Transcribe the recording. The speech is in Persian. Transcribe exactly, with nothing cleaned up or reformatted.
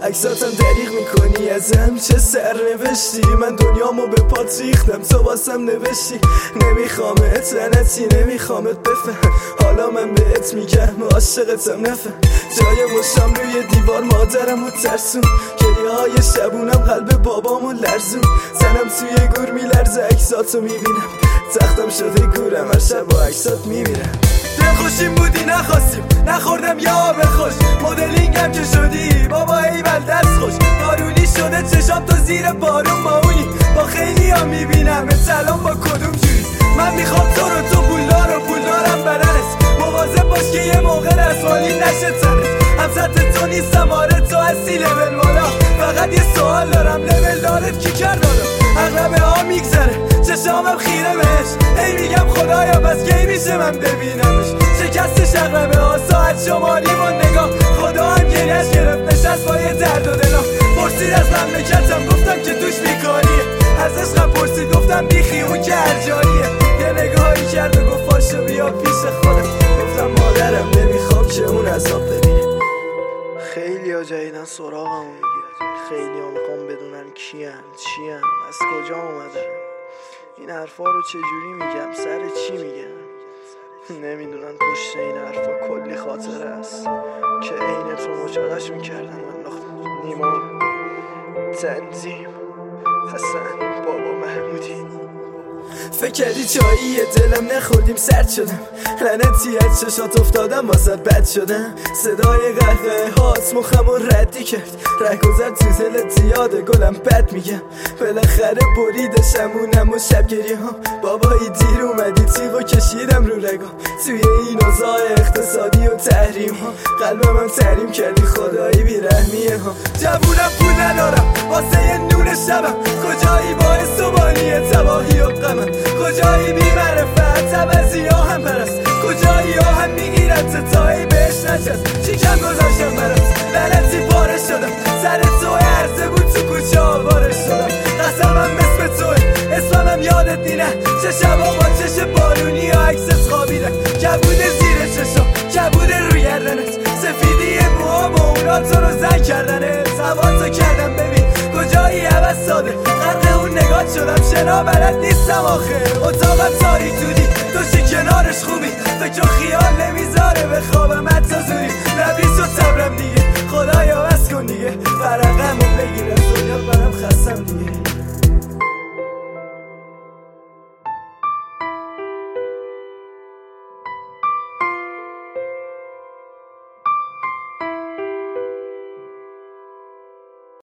عکساتم دریغ میکنی ازم، چه سرنوشتی. من دنیامو به پات ریختم، تو واسم نوشتی نمیخوامت لعنتی، نمیخوامت بفهم. حالا من بهت میگم عاشقتم، نفهم. جای مشتم روی دیوار مادرم و ترسون، گریه های شبونم قلب بابامو لرزون. زنم توی گور میلرزه عکساتو میبینم، تختم شده گورم هر شب با عکسات میمیرم. دلخوشیم بودی نخواستیم، نخوردم یا آب خوش، مدلینگم که شدی بابا ایول دست خوش. بارونی شده چشام تو زیر بارون ماونی، با خیلی ها میبینم سلام با کدوم جوری. من میخوام تو رو، تو پولدار و پولدارم بدنت، مواظب باش که یه موقع رسوالی نشه تنت. هم سطح تو نیستم آره تو هستی لول بالا، فقط یه سوال دارم لول دارت کی کرد حالا؟ اغلبه ها میگذره چشامم خیره بهش، ای میگم خدایا بس کی میشه من ببینمش. شکستش اغلبه ها ساعت شماری با نگاه، خدا هم گریش گرفت نشست با یه درد و دلا. پرسید از مملکتم گفتم که توش بیکاریه، از عشقم پرسید گفتم بیخی اون که هرجاریه. یه نگاهی کرد و گفت پاشو بیا پیش خودم، گفتم مادرم نمیخوام که اون عذاب ببینه. خیلی ها جدیدن سراغم میگیرن، خیلی ها میخوام بدونن کیم چیم از کجا اومدن. این حرفا رو چجوری میگم، سر چی میگم؟ نمیدونن پشت این حرفا کلی خاطره است که عین تو مچالش میکردن. من نیما تنظیم حسن بابا محمودی. فکر کردی چاییه دلم نخوردیم سرد شدم، لعنتی از چشات افتادم واسه بد شدم. صدای قهقه هات مخمو ردی کرد، رهگذر تو دلت زیاده گلم بد میگم. بالاخره بریدشم اونم و شب گریه ها، بابایی دیر اومدی تیغو کشیدم رو رگام. توی این اوضاع اقتصادی و تحریم ها قلبم هم تحریم کردی خدایی بیرحمیه ها. جوونم پول ندارم واسه یه نور شبم، کجایی باعث و بانیه تباهی و غمم، کجایی بی معرفت عوضی ها هم پرست، کجایی ها هم میگیرد ستایی بهش نشست. چی کم گذاشتم برات لعنتی پاره شدم، سر تو عرضه بود تو کوچه آواره شدم. قسمم مثل توه اسمم یادت نینه، چه شبا با چش بارونی و عکست خوابیدن. کبود زیر چشا کبود روی گردنت، سفیدی موها با اونا تو رو زن کردنه. سواتو کردم ببین کجایی عوض ساده، غرق اون نگات شدم شنا بلد نیستم آخه. اتاقم تاریک دودی توشی کنارش خوبی، فکر و خیال